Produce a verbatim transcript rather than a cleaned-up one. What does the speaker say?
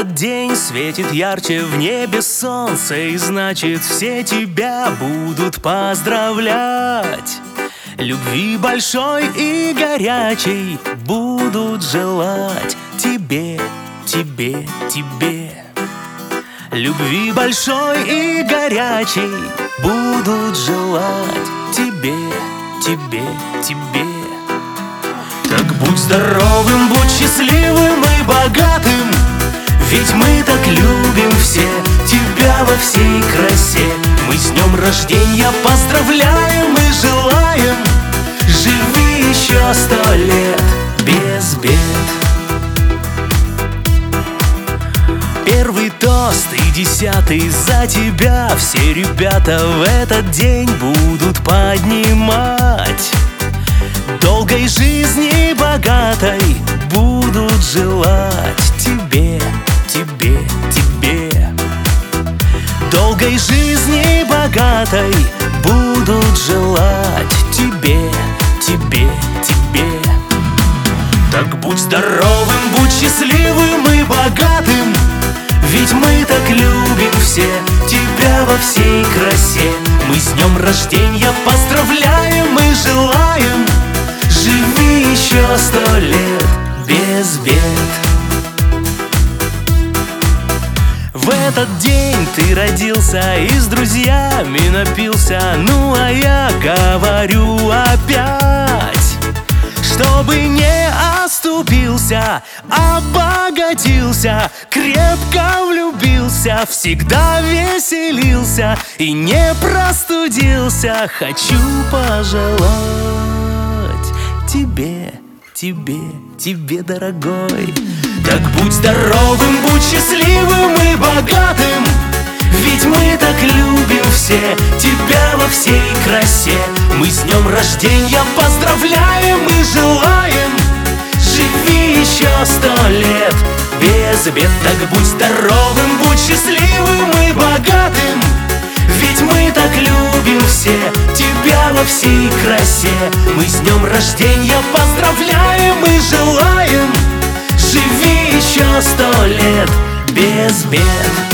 этот день светит ярче в небе солнце, и значит, все тебя будут поздравлять. Любви большой и горячей будут желать тебе, тебе, тебе. Любви большой и горячей будут желать тебе, тебе, тебе. Так будь здоровым, будь счастливым и богатым, ведь мы так любим все тебя во всей красе. Мы с днем рождения поздравляем и желаем, живи еще сто лет без бед. Первый тост и десятый за тебя все ребята в этот день будут поднимать. Долгой жизни богатой будут желать тебе, тебе, тебе. Долгой жизни богатой будут желать тебе, тебе, тебе. Так будь здоровым, будь счастливым и богатым, ведь мы так любим все тебя во всей красе. Мы с днем рождения поздравляем и желаем, живи еще сто лет без бед. В этот день ты родился и с друзьями напился. Ну а я говорю опять, чтобы не оступился, обогатился, крепко влюбился, всегда веселился и не простудился. Хочу пожелать тебе, тебе, тебе, дорогой. Так будь здоровым, будь счастливым и богатым, ведь мы так любим все тебя во всей красе. Мы с днем рождения поздравляем и желаем, живи еще сто лет без бед. Так будь здоровым, будь счастливым и богатым, ведь мы так любим все тебя во всей красе. Мы с днем рождения поздравляем и желаем, живи еще сто лет без бед.